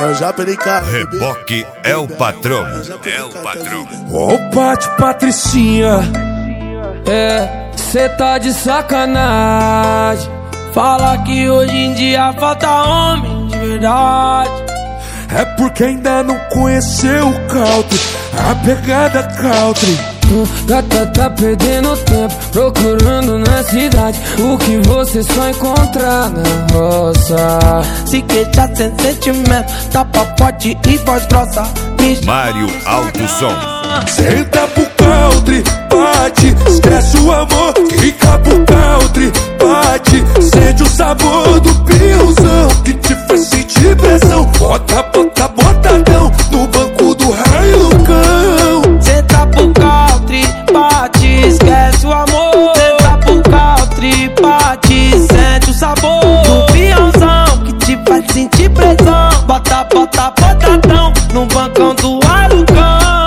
Reboque é o patrão. É o patrão. Ô Pati Patricinha, cê tá de sacanagem. Fala que hoje em dia falta homem de verdade. é porque ainda não conheceu o country, a pegada country. Gata tá perdendo tempo procurando na cidade o que você só encontrar na roça. Se queixa sem sentimento, tapa forte e voz grossa. Mário Alto Som. Senta pro country, bate, esquece o amor, fica pro country, bate, sente o sabor do piozão que te faz sentir pressão. Bota, bota, botadão no banco do Hilux. Senta pro country, bate, esquece o amor. Senta pro country, bate, sente o sabor do piozão que te faz sentir pressão. Bota, bota, botadão no bancão do Hilux.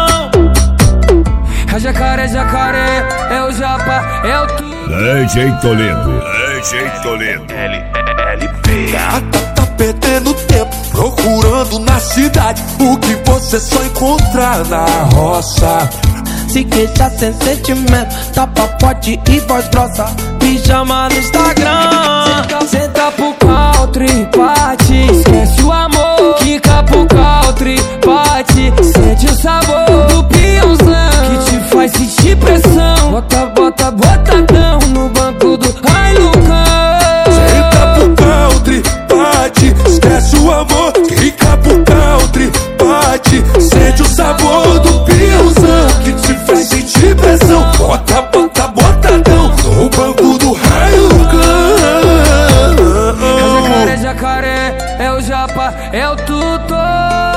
É jacaré, jacaré, é o japa, é o tudo. DJ Toledo. DJ Toledo. Gata tá perdendo tempo procurando na cidade o que você só encontrar na roça. Se queixa sem sentimento, tapa forte e voz grossa. Me chama no Instagram. Senta pro country, bate, esquece o amor. Fica pro country, bate, sente o sabor do piozão que te faz sentir pressão. Bota, bota, botadão no banco do Hilux. Senta pro country, bate, esquece o amor, fica pro country, bate, sente o sabor do piozão que te faz sentir pressão. Bota, bota, botadão no banco do Hilux. É jacaré, jacaré, é o japa, é o tutor.